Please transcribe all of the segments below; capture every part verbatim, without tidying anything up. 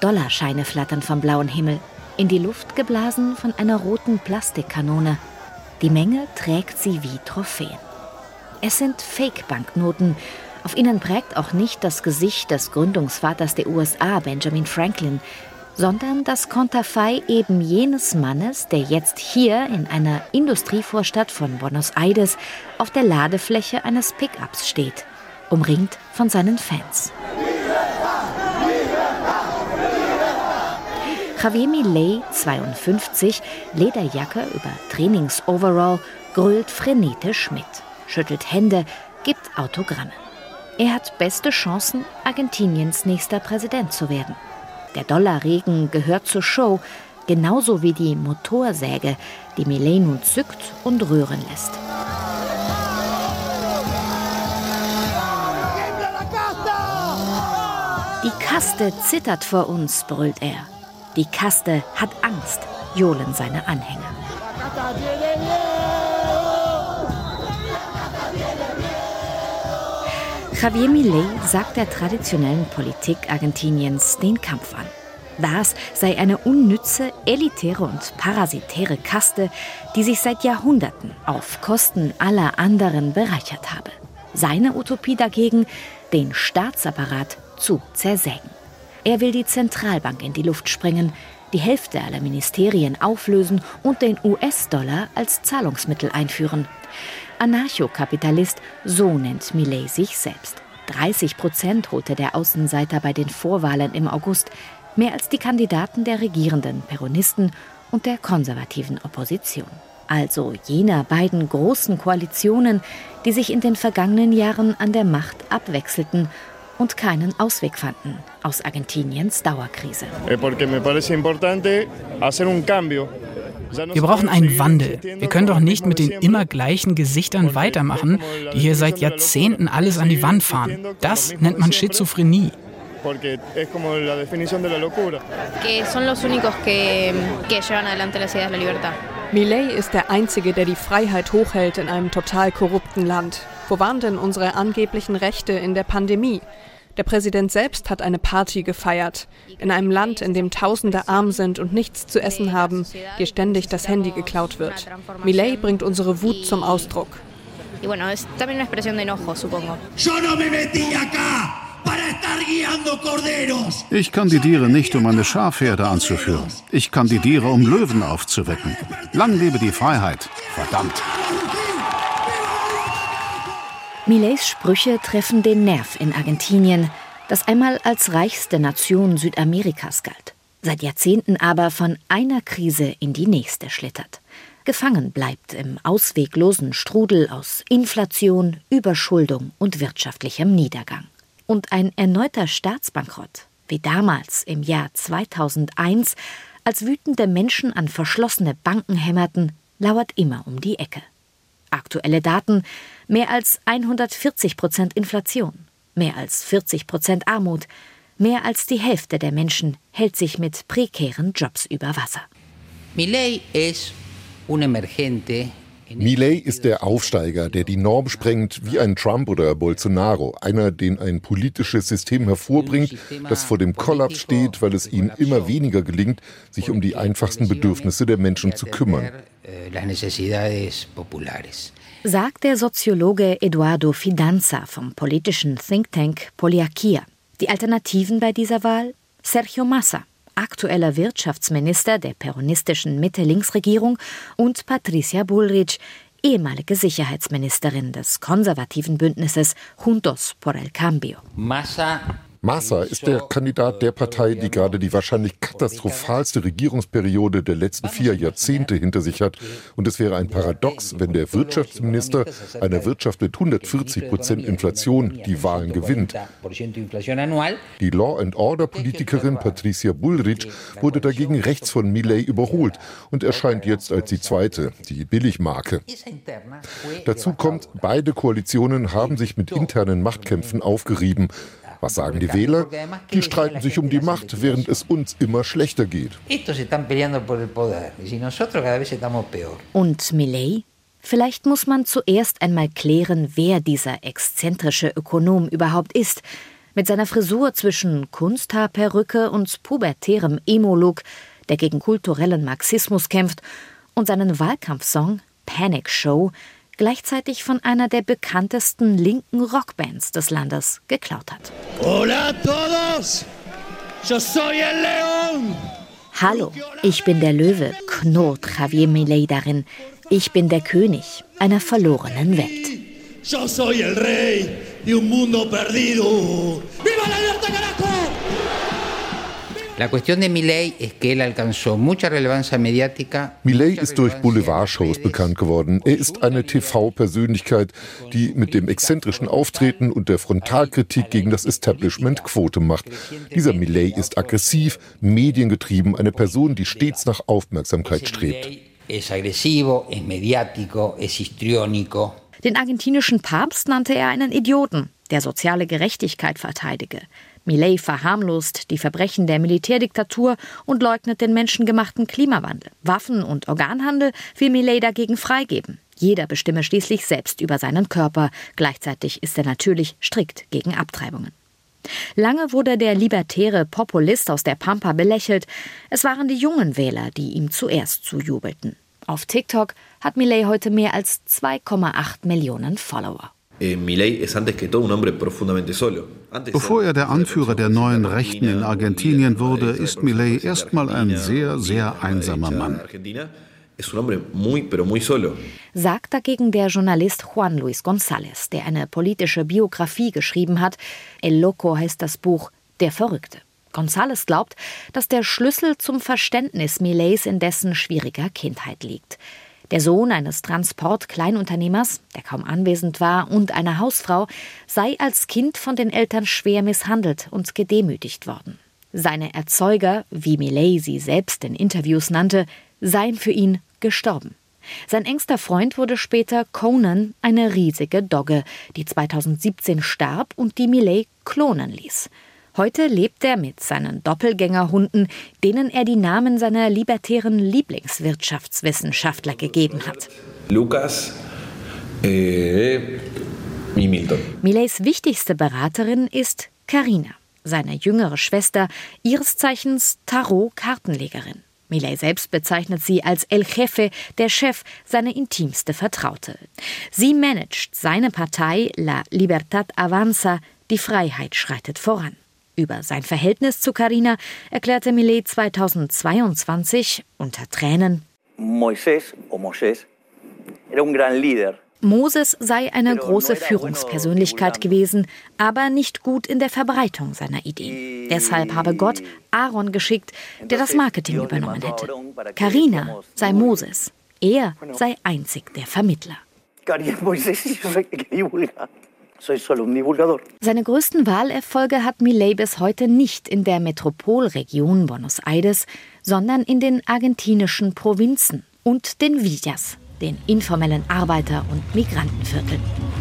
Dollarscheine flattern vom blauen Himmel, in die Luft geblasen von einer roten Plastikkanone. Die Menge trägt sie wie Trophäen. Es sind Fake-Banknoten. Auf ihnen prägt auch nicht das Gesicht des Gründungsvaters der U S A, Benjamin Franklin, sondern das Konterfei eben jenes Mannes, der jetzt hier in einer Industrievorstadt von Buenos Aires auf der Ladefläche eines Pickups steht, umringt von seinen Fans. Javier Milei, zweiundfünfzig, Lederjacke über Trainings-Overall, grölt frenetisch mit, schüttelt Hände, gibt Autogramme. Er hat beste Chancen, Argentiniens nächster Präsident zu werden. Der Dollarregen gehört zur Show, genauso wie die Motorsäge, die Milei nun zückt und rühren lässt. Die Kaste zittert vor uns, brüllt er. Die Kaste hat Angst, johlen seine Anhänger. Javier Milei sagt der traditionellen Politik Argentiniens den Kampf an. Das sei eine unnütze, elitäre und parasitäre Kaste, die sich seit Jahrhunderten auf Kosten aller anderen bereichert habe. Seine Utopie dagegen, den Staatsapparat zu zersägen. Er will die Zentralbank in die Luft sprengen, die Hälfte aller Ministerien auflösen und den U S-Dollar als Zahlungsmittel einführen. Anarchokapitalist, so nennt Milei sich selbst. dreißig Prozent holte der Außenseiter bei den Vorwahlen im August, mehr als die Kandidaten der regierenden Peronisten und der konservativen Opposition. Also jener beiden großen Koalitionen, die sich in den vergangenen Jahren an der Macht abwechselten und keinen Ausweg fanden aus Argentiniens Dauerkrise. Wir brauchen einen Wandel. Wir können doch nicht mit den immer gleichen Gesichtern weitermachen, die hier seit Jahrzehnten alles an die Wand fahren. Das nennt man Schizophrenie. Milei ist der Einzige, der die Freiheit hochhält in einem total korrupten Land. Wo waren denn unsere angeblichen Rechte in der Pandemie? Der Präsident selbst hat eine Party gefeiert. In einem Land, in dem Tausende arm sind und nichts zu essen haben, dir ständig das Handy geklaut wird. Milei bringt unsere Wut zum Ausdruck. Ich kandidiere nicht, um eine Schafherde anzuführen. Ich kandidiere, um Löwen aufzuwecken. Lang lebe die Freiheit. Verdammt! Mileis Sprüche treffen den Nerv in Argentinien, das einmal als reichste Nation Südamerikas galt, seit Jahrzehnten aber von einer Krise in die nächste schlittert. Gefangen bleibt im ausweglosen Strudel aus Inflation, Überschuldung und wirtschaftlichem Niedergang. Und ein erneuter Staatsbankrott, wie damals im Jahr zweitausendeins, als wütende Menschen an verschlossene Banken hämmerten, lauert immer um die Ecke. Aktuelle Daten: mehr als hundertvierzig Prozent Inflation, mehr als vierzig Prozent Armut, mehr als die Hälfte der Menschen hält sich mit prekären Jobs über Wasser. Milei ist un emergente. Milei ist der Aufsteiger, der die Norm sprengt, wie ein Trump oder Bolsonaro. Einer, den ein politisches System hervorbringt, das vor dem Kollaps steht, weil es ihm immer weniger gelingt, sich um die einfachsten Bedürfnisse der Menschen zu kümmern. Sagt der Soziologe Eduardo Fidanza vom politischen Think Tank Poliarquia. Die Alternativen bei dieser Wahl? Sergio Massa, aktueller Wirtschaftsminister der peronistischen Mitte-Links-Regierung, und Patricia Bullrich, ehemalige Sicherheitsministerin des konservativen Bündnisses Juntos por el Cambio. Massa Massa ist der Kandidat der Partei, die gerade die wahrscheinlich katastrophalste Regierungsperiode der letzten vier Jahrzehnte hinter sich hat. Und es wäre ein Paradox, wenn der Wirtschaftsminister einer Wirtschaft mit hundertvierzig Prozent Inflation die Wahlen gewinnt. Die Law-and-Order-Politikerin Patricia Bullrich wurde dagegen rechts von Milei überholt und erscheint jetzt als die zweite, die Billigmarke. Dazu kommt, beide Koalitionen haben sich mit internen Machtkämpfen aufgerieben. Was sagen die Wähler? Die streiten sich um die Macht, während es uns immer schlechter geht. Und Milei? Vielleicht muss man zuerst einmal klären, wer dieser exzentrische Ökonom überhaupt ist. Mit seiner Frisur zwischen Kunsthaarperücke und pubertärem Emo-Look, der gegen kulturellen Marxismus kämpft, und seinen Wahlkampfsong Panic Show gleichzeitig von einer der bekanntesten linken Rockbands des Landes geklaut hat. Hola a todos, yo soy el León. Hallo, ich bin der Löwe, knurrt Javier Milei darin. Ich bin der König einer verlorenen Welt. Yo soy el rey de un mundo perdido. ¡Viva la libertad, carajo! La cuestión de Milei es que él alcanzó mucha relevancia mediática. Milei ist durch Boulevardshows bekannt geworden. Er ist eine T V-Persönlichkeit, die mit dem exzentrischen Auftreten und der Frontalkritik gegen das Establishment Quote macht. Dieser Milei ist aggressiv, mediengetrieben, eine Person, die stets nach Aufmerksamkeit strebt. Es agresivo, es mediático, es histriónico. Den argentinischen Papst nannte er einen Idioten, der soziale Gerechtigkeit verteidige. Milei verharmlost die Verbrechen der Militärdiktatur und leugnet den menschengemachten Klimawandel. Waffen- und Organhandel will Milei dagegen freigeben. Jeder bestimme schließlich selbst über seinen Körper. Gleichzeitig ist er natürlich strikt gegen Abtreibungen. Lange wurde der libertäre Populist aus der Pampa belächelt. Es waren die jungen Wähler, die ihm zuerst zujubelten. Auf TikTok hat Milei heute mehr als zwei Komma acht Millionen Follower. Bevor er der Anführer der neuen Rechten in Argentinien wurde, ist Milei erstmal ein sehr, sehr einsamer Mann. Sagt dagegen der Journalist Juan Luis González, der eine politische Biografie geschrieben hat. El Loco heißt das Buch, der Verrückte. González glaubt, dass der Schlüssel zum Verständnis Mileis in dessen schwieriger Kindheit liegt. Der Sohn eines Transport-Kleinunternehmers, der kaum anwesend war, und einer Hausfrau sei als Kind von den Eltern schwer misshandelt und gedemütigt worden. Seine Erzeuger, wie Milei sie selbst in Interviews nannte, seien für ihn gestorben. Sein engster Freund wurde später Conan, eine riesige Dogge, die zweitausendsiebzehn starb und die Milei klonen ließ. Heute lebt er mit seinen Doppelgängerhunden, denen er die Namen seiner libertären Lieblingswirtschaftswissenschaftler gegeben hat. Lucas äh, y Milton. Mileis wichtigste Beraterin ist Carina, seine jüngere Schwester, ihres Zeichens Tarot-Kartenlegerin. Milei selbst bezeichnet sie als El Jefe, der Chef, seine intimste Vertraute. Sie managt seine Partei La Libertad Avanza, die Freiheit schreitet voran. Über sein Verhältnis zu Carina erklärte Milei zweitausendzweiundzwanzig unter Tränen: Moisés o Moisés era un gran líder. Moses sei eine große Führungspersönlichkeit gewesen, aber nicht gut in der Verbreitung seiner Ideen. Deshalb habe Gott Aaron geschickt, der das Marketing übernommen hätte. Carina sei Moses, er sei einzig der Vermittler. Seine größten Wahlerfolge hat Milei bis heute nicht in der Metropolregion Buenos Aires, sondern in den argentinischen Provinzen und den Villas, den informellen Arbeiter- und Migrantenvierteln.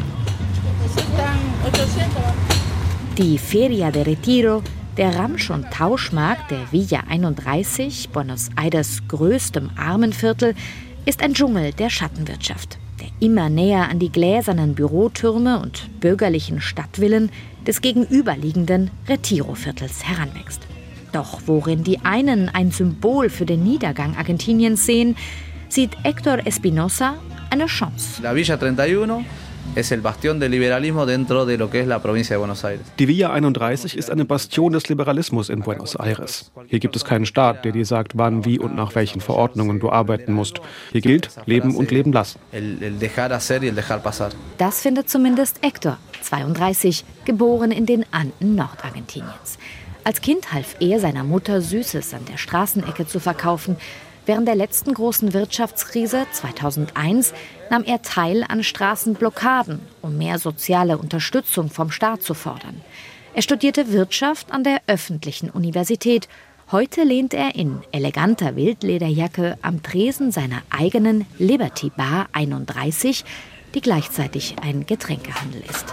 Die Feria de Retiro, der Ramsch- und Tauschmarkt der Villa einunddreißig, Buenos Aires größtem Armenviertel, ist ein Dschungel der Schattenwirtschaft, der immer näher an die gläsernen Bürotürme und bürgerlichen Stadtvillen des gegenüberliegenden Retiro-Viertels heranwächst. Doch worin die einen ein Symbol für den Niedergang Argentiniens sehen, sieht Héctor Espinosa eine Chance. La Villa einunddreißig es el bastión del liberalismo dentro de lo que es la provincia de Buenos Aires. Die Villa einunddreißig ist eine Bastion des Liberalismus in Buenos Aires. Hier gibt es keinen Staat, der dir sagt, wann, wie und nach welchen Verordnungen du arbeiten musst. Hier gilt, leben und leben lassen. El, el dejar hacer y el dejar pasar. Das findet zumindest Héctor, zweiunddreißig, geboren in den Anden Nordargentiniens. Als Kind half er seiner Mutter, Süßes an der Straßenecke zu verkaufen. Während der letzten großen Wirtschaftskrise zweitausendeins nahm er teil an Straßenblockaden, um mehr soziale Unterstützung vom Staat zu fordern. Er studierte Wirtschaft an der öffentlichen Universität. Heute lehnt er in eleganter Wildlederjacke am Tresen seiner eigenen Liberty Bar einunddreißig, die gleichzeitig ein Getränkehandel ist.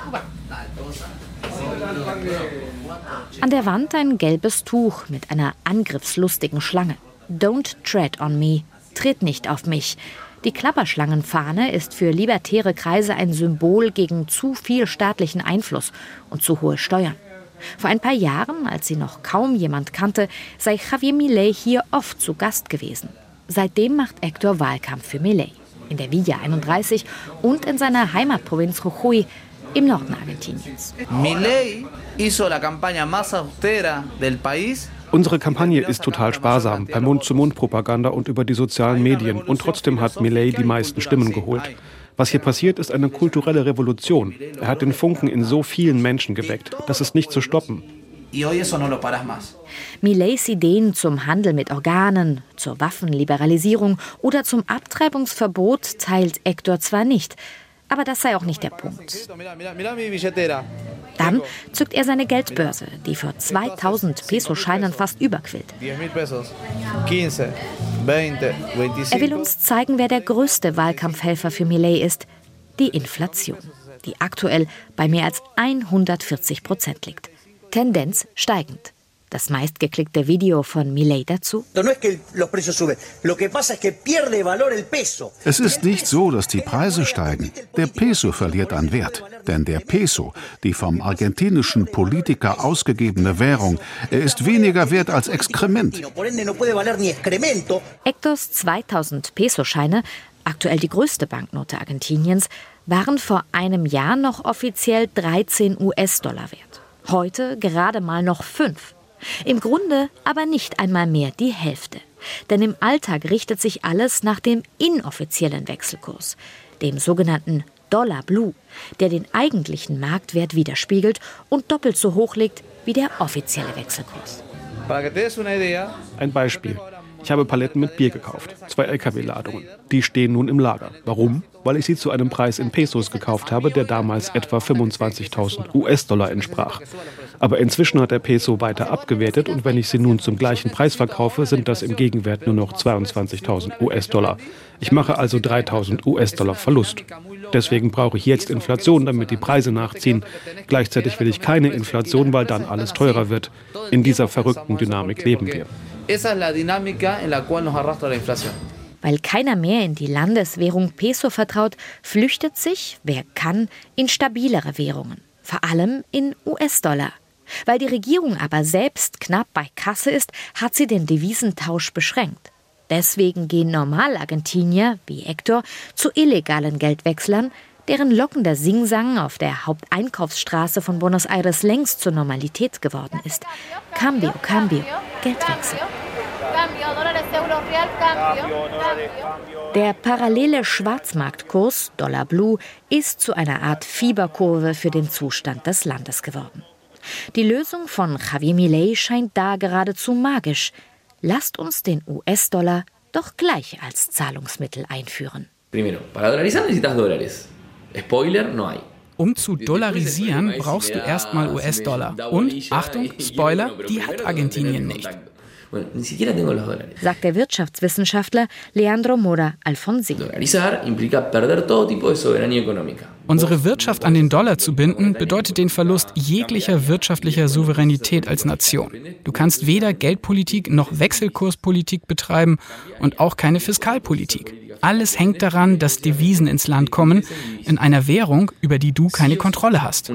An der Wand ein gelbes Tuch mit einer angriffslustigen Schlange. Don't tread on me, tritt nicht auf mich. Die Klapperschlangenfahne ist für libertäre Kreise ein Symbol gegen zu viel staatlichen Einfluss und zu hohe Steuern. Vor ein paar Jahren, als sie noch kaum jemand kannte, sei Javier Milei hier oft zu Gast gewesen. Seitdem macht Héctor Wahlkampf für Milei. In der Villa einunddreißig und in seiner Heimatprovinz Jujuy im Norden Argentiniens. Milei hizo la campaña más austera del país. Unsere Kampagne ist total sparsam, per Mund-zu-Mund-Propaganda und über die sozialen Medien. Und trotzdem hat Milei die meisten Stimmen geholt. Was hier passiert, ist eine kulturelle Revolution. Er hat den Funken in so vielen Menschen geweckt. Das ist nicht zu stoppen. Mileis Ideen zum Handel mit Organen, zur Waffenliberalisierung oder zum Abtreibungsverbot teilt Héctor zwar nicht, aber das sei auch nicht der Punkt. Dann zückt er seine Geldbörse, die für zweitausend Peso-Scheinen fast überquillt. Er will uns zeigen, wer der größte Wahlkampfhelfer für Milei ist: die Inflation, die aktuell bei mehr als hundertvierzig Prozent liegt. Tendenz steigend. Das meistgeklickte Video von Milei dazu. Es ist nicht so, dass die Preise steigen. Der Peso verliert an Wert. Denn der Peso, die vom argentinischen Politiker ausgegebene Währung, er ist weniger wert als Exkrement. Héctors zweitausend Peso-Scheine, aktuell die größte Banknote Argentiniens, waren vor einem Jahr noch offiziell dreizehn US-Dollar wert. Heute gerade mal noch fünf. Im Grunde aber nicht einmal mehr die Hälfte. Denn im Alltag richtet sich alles nach dem inoffiziellen Wechselkurs, dem sogenannten Dollar Blue, der den eigentlichen Marktwert widerspiegelt und doppelt so hoch liegt wie der offizielle Wechselkurs. Ein Beispiel. Ich habe Paletten mit Bier gekauft, zwei L K W-Ladungen. Die stehen nun im Lager. Warum? Weil ich sie zu einem Preis in Pesos gekauft habe, der damals etwa fünfundzwanzigtausend US-Dollar entsprach. Aber inzwischen hat der Peso weiter abgewertet und wenn ich sie nun zum gleichen Preis verkaufe, sind das im Gegenwert nur noch zweiundzwanzigtausend US-Dollar. Ich mache also dreitausend US-Dollar Verlust. Deswegen brauche ich jetzt Inflation, damit die Preise nachziehen. Gleichzeitig will ich keine Inflation, weil dann alles teurer wird. In dieser verrückten Dynamik leben wir. Weil keiner mehr in die Landeswährung Peso vertraut, flüchtet sich, wer kann, in stabilere Währungen. Vor allem in U S-Dollar. Weil die Regierung aber selbst knapp bei Kasse ist, hat sie den Devisentausch beschränkt. Deswegen gehen Normal-Argentinier, wie Héctor, zu illegalen Geldwechslern, deren lockender Singsang auf der Haupteinkaufsstraße von Buenos Aires längst zur Normalität geworden ist. Cambio, Cambio, Geldwechsel. Der parallele Schwarzmarktkurs, Dollar Blue, ist zu einer Art Fieberkurve für den Zustand des Landes geworden. Die Lösung von Javier Milei scheint da geradezu magisch. Lasst uns den U S-Dollar doch gleich als Zahlungsmittel einführen. Um zu dollarisieren, brauchst du erstmal U S-Dollar. Und, Achtung, Spoiler, die hat Argentinien nicht. Sagt der Wirtschaftswissenschaftler Leandro Mora Alfonsín. Unsere Wirtschaft an den Dollar zu binden, bedeutet den Verlust jeglicher wirtschaftlicher Souveränität als Nation. Du kannst weder Geldpolitik noch Wechselkurspolitik betreiben und auch keine Fiskalpolitik. Alles hängt daran, dass Devisen ins Land kommen, in einer Währung, über die du keine Kontrolle hast.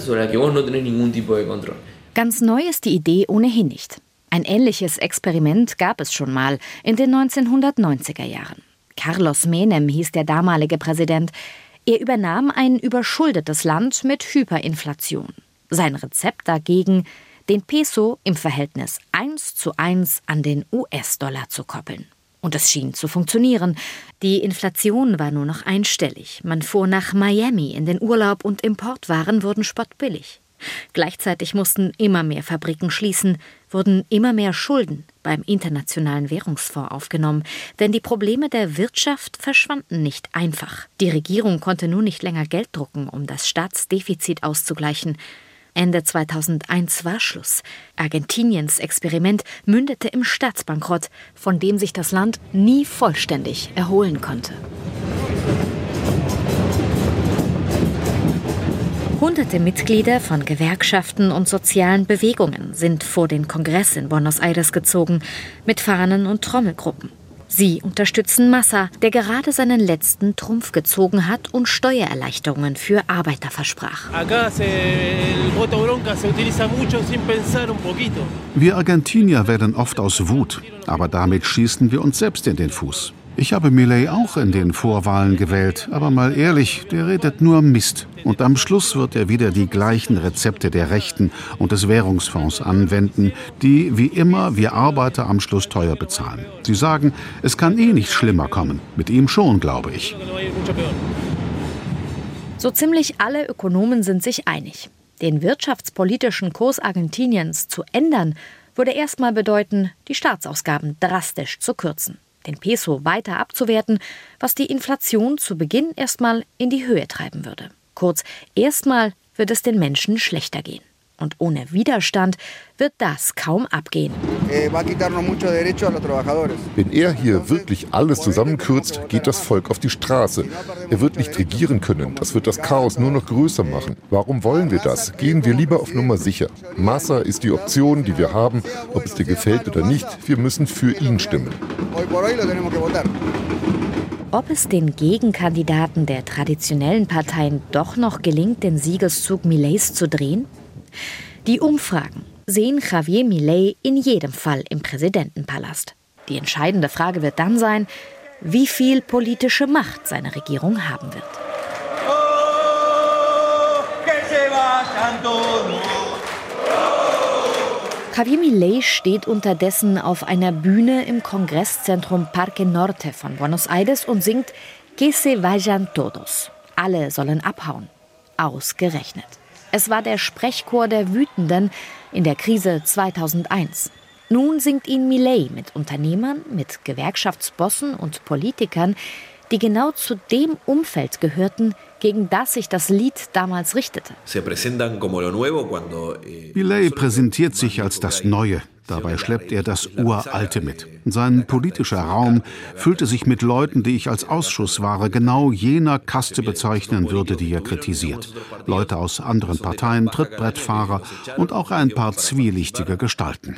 Ganz neu ist die Idee ohnehin nicht. Ein ähnliches Experiment gab es schon mal in den neunzehnhundertneunziger Jahren. Carlos Menem hieß der damalige Präsident. Er übernahm ein überschuldetes Land mit Hyperinflation. Sein Rezept dagegen, den Peso im Verhältnis eins zu eins an den U S-Dollar zu koppeln. Und es schien zu funktionieren. Die Inflation war nur noch einstellig. Man fuhr nach Miami in den Urlaub und Importwaren wurden spottbillig. Gleichzeitig mussten immer mehr Fabriken schließen, wurden immer mehr Schulden beim Internationalen Währungsfonds aufgenommen. Denn die Probleme der Wirtschaft verschwanden nicht einfach. Die Regierung konnte nun nicht länger Geld drucken, um das Staatsdefizit auszugleichen. Ende zweitausendeins war Schluss. Argentiniens Experiment mündete im Staatsbankrott, von dem sich das Land nie vollständig erholen konnte. Hunderte Mitglieder von Gewerkschaften und sozialen Bewegungen sind vor den Kongress in Buenos Aires gezogen, mit Fahnen und Trommelgruppen. Sie unterstützen Massa, der gerade seinen letzten Trumpf gezogen hat und Steuererleichterungen für Arbeiter versprach. Wir Argentinier wählen oft aus Wut, aber damit schießen wir uns selbst in den Fuß. Ich habe Milei auch in den Vorwahlen gewählt, aber mal ehrlich, der redet nur Mist. Und am Schluss wird er wieder die gleichen Rezepte der Rechten und des Währungsfonds anwenden, die, wie immer, wir Arbeiter am Schluss teuer bezahlen. Sie sagen, es kann eh nicht schlimmer kommen. Mit ihm schon, glaube ich. So ziemlich alle Ökonomen sind sich einig. Den wirtschaftspolitischen Kurs Argentiniens zu ändern, würde erstmal bedeuten, die Staatsausgaben drastisch zu kürzen, den Peso weiter abzuwerten, was die Inflation zu Beginn erstmal in die Höhe treiben würde. Kurz, erstmal wird es den Menschen schlechter gehen. Und ohne Widerstand wird das kaum abgehen. Wenn er hier wirklich alles zusammenkürzt, geht das Volk auf die Straße. Er wird nicht regieren können. Das wird das Chaos nur noch größer machen. Warum wollen wir das? Gehen wir lieber auf Nummer sicher. Massa ist die Option, die wir haben. Ob es dir gefällt oder nicht, wir müssen für ihn stimmen. Ob es den Gegenkandidaten der traditionellen Parteien doch noch gelingt, den Siegeszug Mileis zu drehen? Die Umfragen sehen Javier Milei in jedem Fall im Präsidentenpalast. Die entscheidende Frage wird dann sein, wie viel politische Macht seine Regierung haben wird. Javier Milei steht unterdessen auf einer Bühne im Kongresszentrum Parque Norte von Buenos Aires und singt Que se vayan todos. Alle sollen abhauen. Ausgerechnet. Es war der Sprechchor der Wütenden in der Krise zweitausendeins. Nun singt ihn Milei mit Unternehmern, mit Gewerkschaftsbossen und Politikern, die genau zu dem Umfeld gehörten, gegen das sich das Lied damals richtete. Milei präsentiert sich als das Neue. Dabei schleppt er das Uralte mit. Sein politischer Raum füllte sich mit Leuten, die ich als Ausschussware genau jener Kaste bezeichnen würde, die er kritisiert. Leute aus anderen Parteien, Trittbrettfahrer und auch ein paar zwielichtige Gestalten.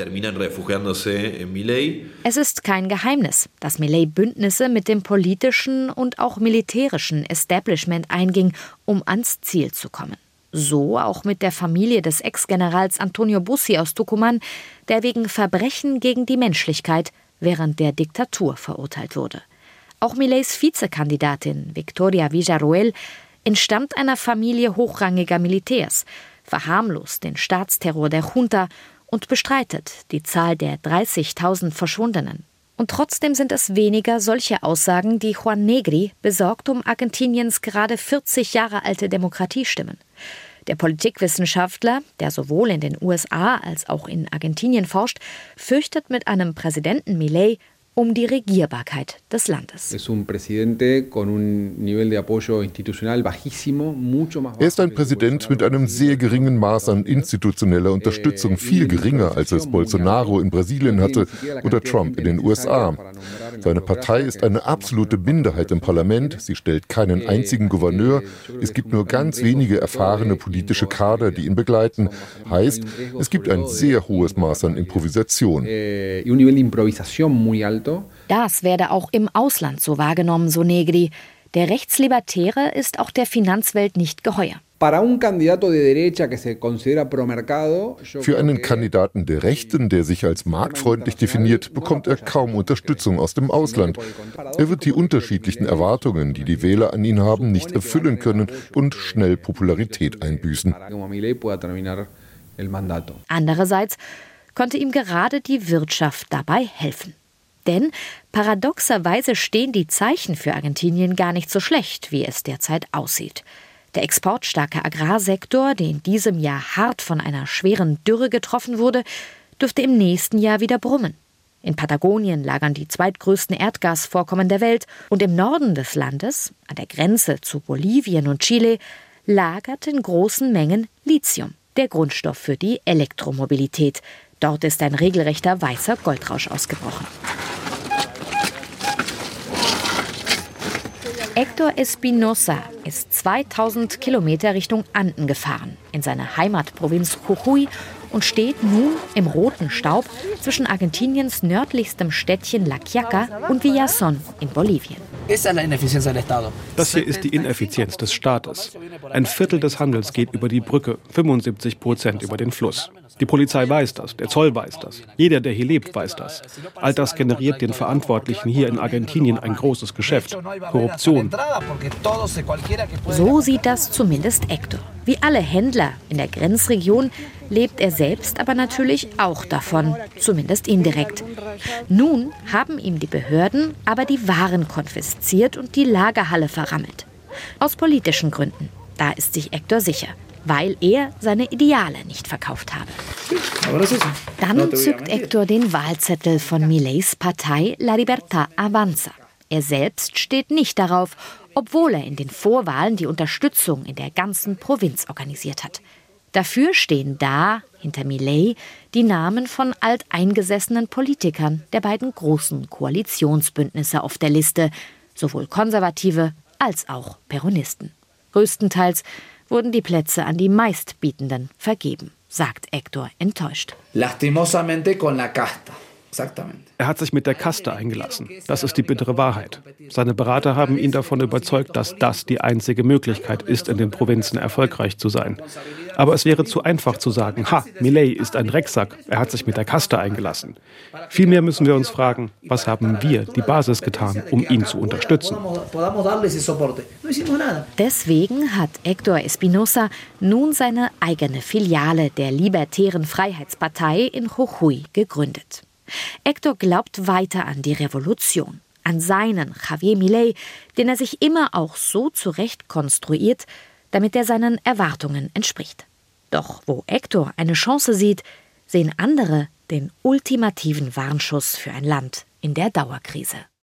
Es ist kein Geheimnis, dass Milei Bündnisse mit dem politischen und auch militärischen Establishment einging, um ans Ziel zu kommen. So auch mit der Familie des Ex-Generals Antonio Bussi aus Tucumán, der wegen Verbrechen gegen die Menschlichkeit während der Diktatur verurteilt wurde. Auch Mileis Vizekandidatin Victoria Villarroel entstammt einer Familie hochrangiger Militärs, verharmlost den Staatsterror der Junta und bestreitet die Zahl der dreißigtausend Verschwundenen. Und trotzdem sind es weniger solche Aussagen, die Juan Negri besorgt um Argentiniens gerade vierzig Jahre alte Demokratie stimmen. Der Politikwissenschaftler, der sowohl in den U S A als auch in Argentinien forscht, fürchtet mit einem Präsidenten Milei um die Regierbarkeit des Landes. Er ist ein Präsident mit einem sehr geringen Maß an institutioneller Unterstützung, viel geringer, als es Bolsonaro in Brasilien hatte oder Trump in den U S A. Seine Partei ist eine absolute Minderheit im Parlament, sie stellt keinen einzigen Gouverneur, es gibt nur ganz wenige erfahrene politische Kader, die ihn begleiten. Heißt, es gibt ein sehr hohes Maß an Improvisation. Das werde auch im Ausland so wahrgenommen, so Negri. Der Rechtslibertäre ist auch der Finanzwelt nicht geheuer. Für einen Kandidaten der Rechten, der sich als marktfreundlich definiert, bekommt er kaum Unterstützung aus dem Ausland. Er wird die unterschiedlichen Erwartungen, die die Wähler an ihn haben, nicht erfüllen können und schnell Popularität einbüßen. Andererseits konnte ihm gerade die Wirtschaft dabei helfen. Denn paradoxerweise stehen die Zeichen für Argentinien gar nicht so schlecht, wie es derzeit aussieht. Der exportstarke Agrarsektor, der in diesem Jahr hart von einer schweren Dürre getroffen wurde, dürfte im nächsten Jahr wieder brummen. In Patagonien lagern die zweitgrößten Erdgasvorkommen der Welt und im Norden des Landes, an der Grenze zu Bolivien und Chile, lagert in großen Mengen Lithium, der Grundstoff für die Elektromobilität. Dort ist ein regelrechter weißer Goldrausch ausgebrochen. Héctor Espinosa ist zweitausend Kilometer Richtung Anden gefahren, in seine Heimatprovinz Jujuy, und steht nun im roten Staub zwischen Argentiniens nördlichstem Städtchen La Quiaca und Villazón in Bolivien. Das hier ist die Ineffizienz des Staates. Ein Viertel des Handels geht über die Brücke, fünfundsiebzig Prozent über den Fluss. Die Polizei weiß das, der Zoll weiß das, jeder, der hier lebt, weiß das. All das generiert den Verantwortlichen hier in Argentinien ein großes Geschäft, Korruption. So sieht das zumindest Héctor. Wie alle Händler in der Grenzregion lebt er selbst aber natürlich auch davon, zumindest indirekt. Nun haben ihm die Behörden aber die Waren konfisziert und die Lagerhalle verrammelt. Aus politischen Gründen, da ist sich Héctor sicher, weil er seine Ideale nicht verkauft habe. Dann zückt Héctor den Wahlzettel von Mileis Partei La Libertad Avanza. Er selbst steht nicht darauf, obwohl er in den Vorwahlen die Unterstützung in der ganzen Provinz organisiert hat. Dafür stehen da, hinter Milei, die Namen von alteingesessenen Politikern der beiden großen Koalitionsbündnisse auf der Liste, sowohl Konservative als auch Peronisten. Größtenteils wurden die Plätze an die Meistbietenden vergeben, sagt Héctor enttäuscht. Lastimosamente con la casta. Er hat sich mit der Kaste eingelassen. Das ist die bittere Wahrheit. Seine Berater haben ihn davon überzeugt, dass das die einzige Möglichkeit ist, in den Provinzen erfolgreich zu sein. Aber es wäre zu einfach zu sagen, ha, Milei ist ein Drecksack, er hat sich mit der Kaste eingelassen. Vielmehr müssen wir uns fragen, was haben wir, die Basis, getan, um ihn zu unterstützen. Deswegen hat Héctor Espinosa nun seine eigene Filiale der Libertären Freiheitspartei in Jujuy gegründet. Héctor glaubt weiter an die Revolution, an seinen Javier Milei, den er sich immer auch so zurecht konstruiert, damit er seinen Erwartungen entspricht. Doch wo Héctor eine Chance sieht, sehen andere den ultimativen Warnschuss für ein Land in der Dauerkrise.